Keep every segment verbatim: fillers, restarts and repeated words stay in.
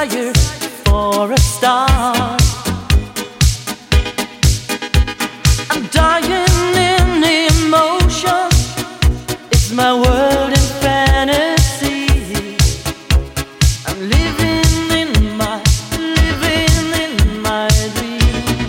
desire for a star. I'm dying in emotion. It's my world in fantasy. I'm living in my, living in my dream.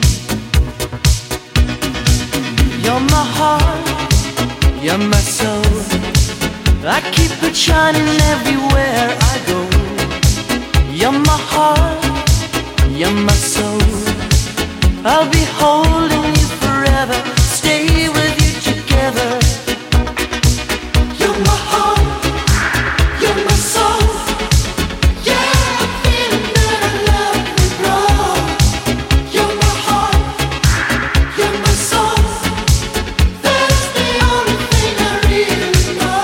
You're my heart, you're my soul. I keep it shining everywhere I go. You're my heart, you're my soul. I'll be holding you forever, stay with you together. You're my heart, you're my soul. Yeah, I'm feeling that I love you, bro. You're my heart, you're my soul. That's the only thing I really know.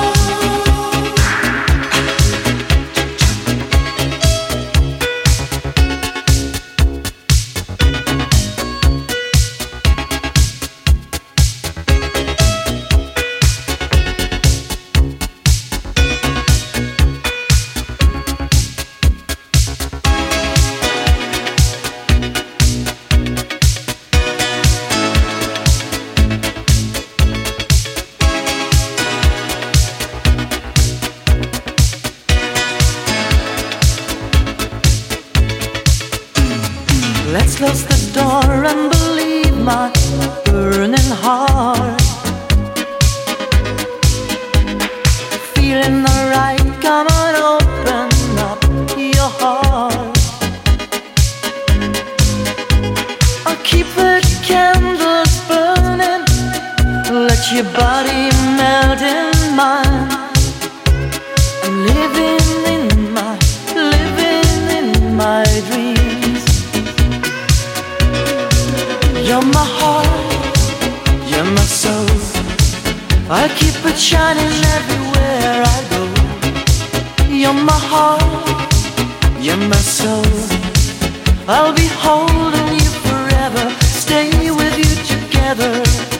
Let's close the door and believe my burning heart. Feeling alright, come on, open up your heart. I'll keep the candles burning, let your body melt in mine. I'm living in my, living in my dreams. You're my heart, you're my soul. I'll keep it shining everywhere I go. You're my heart, you're my soul. I'll be holding you forever, stay with you together.